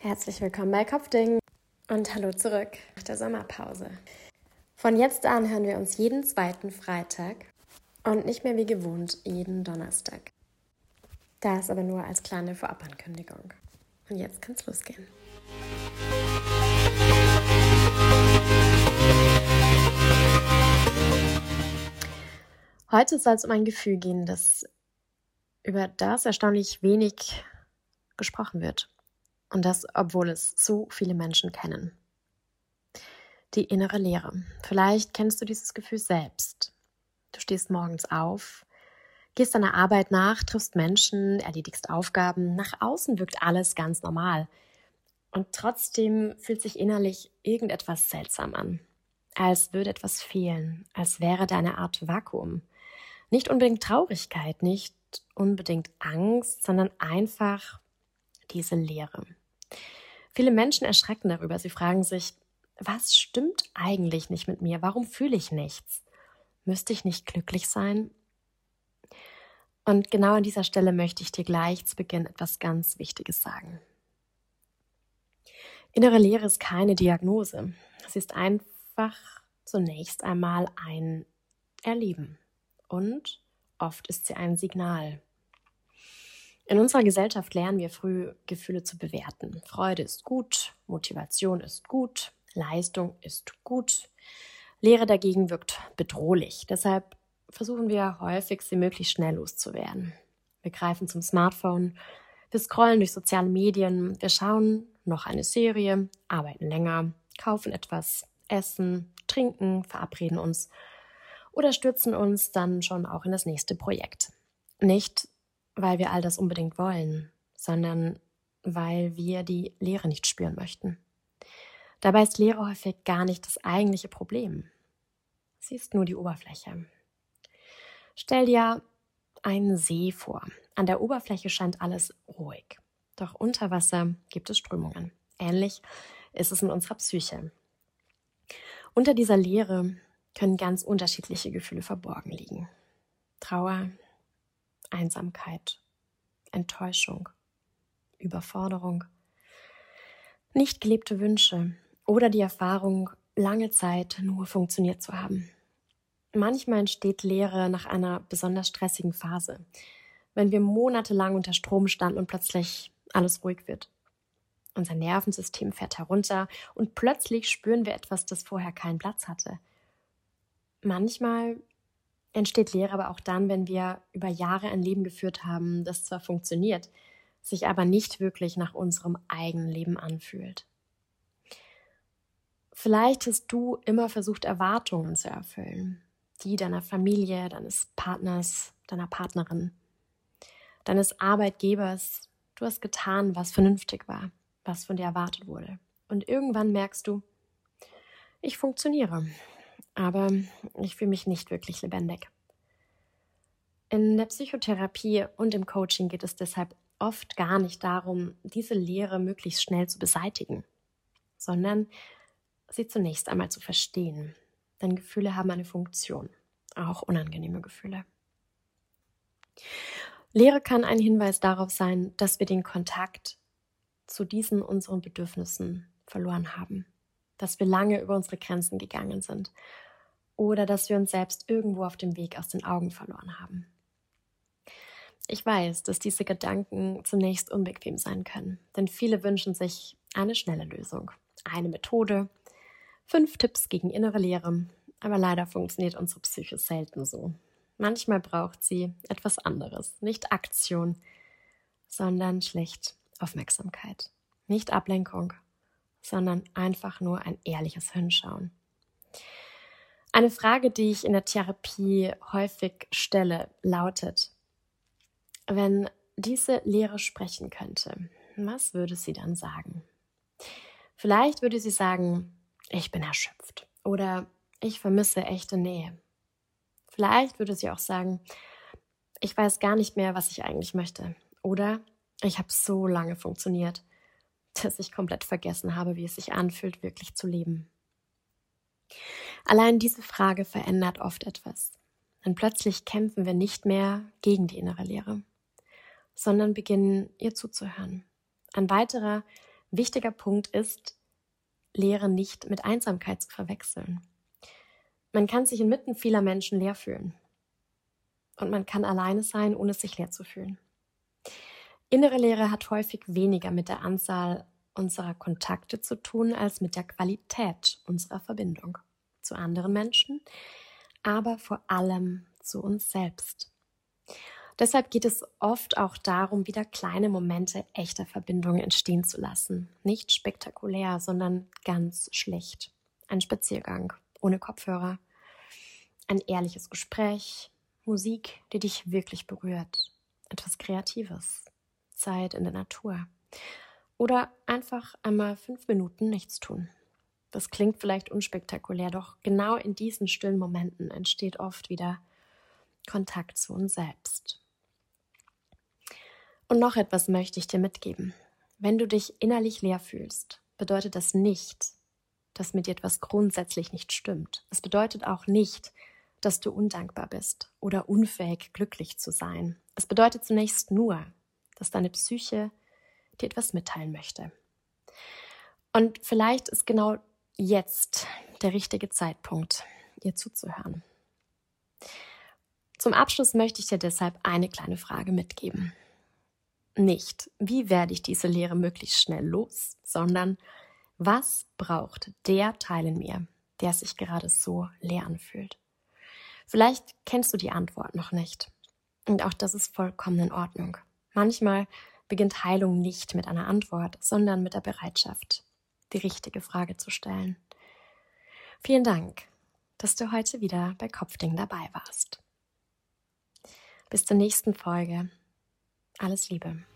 Herzlich willkommen bei Kopfding und hallo zurück nach der Sommerpause. Von jetzt an hören wir uns jeden zweiten Freitag und nicht mehr wie gewohnt jeden Donnerstag. Das aber nur als kleine Vorabankündigung. Und jetzt kann's losgehen. Heute soll es um ein Gefühl gehen, über das erstaunlich wenig gesprochen wird. Und das, obwohl es so viele Menschen kennen. Die innere Leere. Vielleicht kennst du dieses Gefühl selbst. Du stehst morgens auf, gehst deiner Arbeit nach, triffst Menschen, erledigst Aufgaben. Nach außen wirkt alles ganz normal. Und trotzdem fühlt sich innerlich irgendetwas seltsam an. Als würde etwas fehlen, als wäre da eine Art Vakuum. Nicht unbedingt Traurigkeit, nicht unbedingt Angst, sondern einfach diese Leere. Viele Menschen erschrecken darüber. Sie fragen sich, was stimmt eigentlich nicht mit mir? Warum fühle ich nichts? Müsste ich nicht glücklich sein? Und genau an dieser Stelle möchte ich dir gleich zu Beginn etwas ganz Wichtiges sagen. Innere Leere ist keine Diagnose. Sie ist einfach zunächst einmal ein Erleben. Und oft ist sie ein Signal. In unserer Gesellschaft lernen wir früh, Gefühle zu bewerten. Freude ist gut, Motivation ist gut, Leistung ist gut. Leere dagegen wirkt bedrohlich. Deshalb versuchen wir häufig, sie möglichst schnell loszuwerden. Wir greifen zum Smartphone, wir scrollen durch soziale Medien, wir schauen noch eine Serie, arbeiten länger, kaufen etwas, essen, trinken, verabreden uns oder stürzen uns dann schon auch in das nächste Projekt. Nicht, weil wir all das unbedingt wollen, sondern weil wir die Leere nicht spüren möchten. Dabei ist Leere häufig gar nicht das eigentliche Problem. Sie ist nur die Oberfläche. Stell dir einen See vor. An der Oberfläche scheint alles ruhig. Doch unter Wasser gibt es Strömungen. Ähnlich ist es mit unserer Psyche. Unter dieser Leere können ganz unterschiedliche Gefühle verborgen liegen. Trauer, Einsamkeit, Enttäuschung, Überforderung, nicht gelebte Wünsche oder die Erfahrung, lange Zeit nur funktioniert zu haben. Manchmal entsteht Leere nach einer besonders stressigen Phase, wenn wir monatelang unter Strom standen und plötzlich alles ruhig wird. Unser Nervensystem fährt herunter und plötzlich spüren wir etwas, das vorher keinen Platz hatte. Manchmal entsteht Leere aber auch dann, wenn wir über Jahre ein Leben geführt haben, das zwar funktioniert, sich aber nicht wirklich nach unserem eigenen Leben anfühlt. Vielleicht hast du immer versucht, Erwartungen zu erfüllen, die deiner Familie, deines Partners, deiner Partnerin, deines Arbeitgebers. Du hast getan, was vernünftig war, was von dir erwartet wurde. Und irgendwann merkst du, ich funktioniere, aber ich fühle mich nicht wirklich lebendig. In der Psychotherapie und im Coaching geht es deshalb oft gar nicht darum, diese Leere möglichst schnell zu beseitigen, sondern sie zunächst einmal zu verstehen. Denn Gefühle haben eine Funktion, auch unangenehme Gefühle. Leere kann ein Hinweis darauf sein, dass wir den Kontakt zu diesen unseren Bedürfnissen verloren haben, dass wir lange über unsere Grenzen gegangen sind oder dass wir uns selbst irgendwo auf dem Weg aus den Augen verloren haben. Ich weiß, dass diese Gedanken zunächst unbequem sein können, denn viele wünschen sich eine schnelle Lösung, eine Methode, 5 Tipps gegen innere Leere, aber leider funktioniert unsere Psyche selten so. Manchmal braucht sie etwas anderes, nicht Aktion, sondern schlicht Aufmerksamkeit. Nicht Ablenkung, sondern einfach nur ein ehrliches Hinschauen. Eine Frage, die ich in der Therapie häufig stelle, lautet: Wenn diese Leere sprechen könnte, was würde sie dann sagen? Vielleicht würde sie sagen, ich bin erschöpft oder ich vermisse echte Nähe. Vielleicht würde sie auch sagen, ich weiß gar nicht mehr, was ich eigentlich möchte. Oder ich habe so lange funktioniert, dass ich komplett vergessen habe, wie es sich anfühlt, wirklich zu leben. Allein diese Frage verändert oft etwas. Denn plötzlich kämpfen wir nicht mehr gegen die innere Leere, sondern beginnen ihr zuzuhören. Ein weiterer wichtiger Punkt ist, Leere nicht mit Einsamkeit zu verwechseln. Man kann sich inmitten vieler Menschen leer fühlen. Und man kann alleine sein, ohne sich leer zu fühlen. Innere Leere hat häufig weniger mit der Anzahl unserer Kontakte zu tun, als mit der Qualität unserer Verbindung zu anderen Menschen, aber vor allem zu uns selbst. Deshalb geht es oft auch darum, wieder kleine Momente echter Verbindung entstehen zu lassen. Nicht spektakulär, sondern ganz schlicht. Ein Spaziergang ohne Kopfhörer, ein ehrliches Gespräch, Musik, die dich wirklich berührt, etwas Kreatives, Zeit in der Natur oder einfach einmal 5 Minuten nichts tun. Das klingt vielleicht unspektakulär, doch genau in diesen stillen Momenten entsteht oft wieder Kontakt zu uns selbst. Und noch etwas möchte ich dir mitgeben. Wenn du dich innerlich leer fühlst, bedeutet das nicht, dass mit dir etwas grundsätzlich nicht stimmt. Es bedeutet auch nicht, dass du undankbar bist oder unfähig, glücklich zu sein. Es bedeutet zunächst nur, dass deine Psyche dir etwas mitteilen möchte. Und vielleicht ist genau jetzt der richtige Zeitpunkt, ihr zuzuhören. Zum Abschluss möchte ich dir deshalb eine kleine Frage mitgeben. Nicht, wie werde ich diese Leere möglichst schnell los, sondern was braucht der Teil in mir, der sich gerade so leer anfühlt? Vielleicht kennst du die Antwort noch nicht. Und auch das ist vollkommen in Ordnung. Manchmal beginnt Heilung nicht mit einer Antwort, sondern mit der Bereitschaft, die richtige Frage zu stellen. Vielen Dank, dass du heute wieder bei Kopfding dabei warst. Bis zur nächsten Folge. Alles Liebe.